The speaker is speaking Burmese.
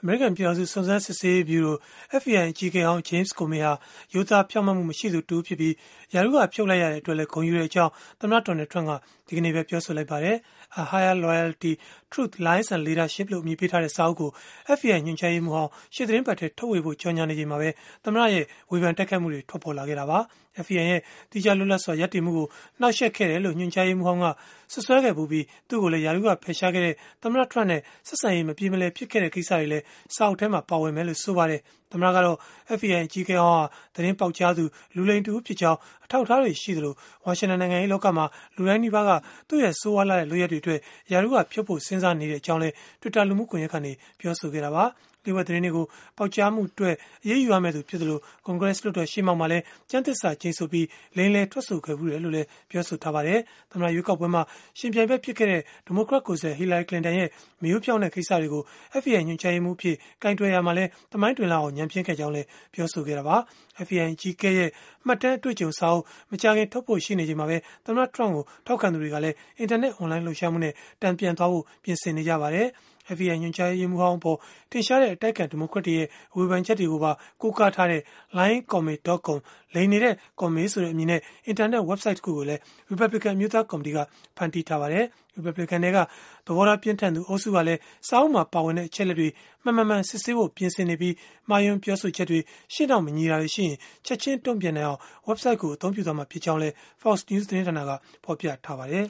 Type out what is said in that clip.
မေရိကန်ပြည်ထောင်စုစုံစမ်းစစ်ဆေးရေးဗျူရို FBI အကြီးအကဲဟောင်း James Comey ဟာရိုးသားဖြောင့်မတ်မှုမရှိသူတူဖြစ်ပြီးရာထူးကဖြုတ်လိုက်ရတဲ့အတွက်လည်းဂုဏ်ယူကြောင်းသမ္မတ Donald Trump ကဒီကနေ့ပဲပြောဆိုလိုက်ပါတယ်။ A Higher Loyalty: Truth, Lies and Leadership လို့အမည်ပေးထားတဲ့စာအုပ်ကို FBI ညွှန်ကြားရေးမှူးဟောင်းရှေ့သီတင်းပတ်ထဲထုတ်ဝေဖို့ကြော်ငြာနေချိန်မှာပဲသမ္မတရဲ့ဝေဖန်တိုက်ခိုက်မှုတွေထွက်ပေါ်လာခဲ့တာပါ။ FBI ရဲ့သီးခြားလွတ်လပ်စွာရပ်တည်မှုကိုနှောက်ယှက်ခဲ့တယ်လို့ညွှန်ကြားရေးမှူးဟောင်းကစွပ်စွဲခဲ့ပြီးသူ့ကိုလည်းရာထူးကဖယ်ရှားခဲ့တဲ့သမ္မတ Trump နဲ့ဆက်ဆံရေးမပြေမလည်ဖြစ်ခဲ့တဲ့ကိစ္စတွေလည်းစာအုပ်ထဲမှာပါဝင်မယ်လို့ဆိုပါတယ်။သမ္မတကတော့ FBI အကြီးအကဲဟောင်းဟာသတင်းပေါက်ကြားသူလူလိမ်တူဖြစ်ကြောင်းအထောက်အထားတွေရှိသလိုဝါရှင်တန်နိုင်ငံရေးလောကမှာလူတိုင်းနီးပါးကသူ့ရဲ့ဆိုးဝါးလာတဲ့လုပ်ရက်တွေအတွက်ရာထူးကဖြုတ်ဖို့စဉ်းစားနေကြောင်းလည်း Twitter လူမှုကွန်ရက်ကနေပြောဆိုခဲ့တာပါ။လျှို့ဝှက်သတင်းတွေကိုပေါက်ကြားမှုအတွက်အရေးယူရမယ့်သူဖြစ်သလိုကွန်ဂရက်လွှတ်တော်ရှေ့မှောက်မှာလည်းကျမ်းသစ္စာကျိန်ဆိုပြီးလိမ်လည်ထွက်ဆိုခဲ့ဘူးတယ်လို့လည်းပြောဆိုထားပါတယ်။သမ္မတရွေးကောက်ပွဲမှာရှင်ပြိုင်ဘက်ဖြစ်ခဲ့တဲ့ဒီမိုကရက်ကိုယ်စားလှယ် Hillary Clinton ရဲ့မရိုးဖြောင့်တဲ့ကိစ္စတွေကို FBI ညွှန်ကြားရေးမှူးအဖြစ်ကင်တွယ်ရာမှာလည်းသမိုင်းတွင်လောက်အောင်ညံပြင်းခဲ့ကြောင်းလည်းပြောဆိုခဲ့တာပါ။ FBI အကြီးအကဲရဲ့မှတ်တမ်းအတွေ့အကြုံစာအုပ်မကြာခင်ထုတ်ဖို့ရှိနေချိန်မှာပဲသမ္မတ Trump ကိုထောက်ခံသူတွေကလည်းအင်တာနက်အွန်လိုင်းလှုပ်ရှားမှုနဲ့တန်ပြန်သွားဖို့ပြင်ဆင်နေကြပါတယ်။ FBI ညွှန်ကြားရေးမှူးဟောင်းအပေါ်ထင်ရှားတဲ့အတိုက်အခံဒီမိုကရက်တွေရဲ့ဝေဖန်ချက်တွေကိုပါကိုးကားထားတဲ့ lyingcommie.com လိမ်နေတဲ့ commie ဆိုတဲ့အမည်နဲ့အင်တာနက် website တခုကိုလည်း Republican အမျိုးသားကော်မတီကဖန်တီးထားပါတယ်။ Republican တွေကသဘောထားပြင်းထန်သူအုပ်စုကလည်းစာအုပ်မှာပါဝင်တဲ့အချက်အလက်တွေမှန်စစ်ဆေးဖို့ပြင်ဆင်နေပြီးမှားယွင်းပြောဆိုချက်တွေရှေ့နောက်မညီတာတွေရှိရင်ချက်ချင်းတုံ့ပြန်နိုင်အောင် website ကိုအသုံးပြုသွားမှာဖြစ်ကြောင်းလည်း Fox News သတင်းဌာနကဖော်ပြထားပါတယ်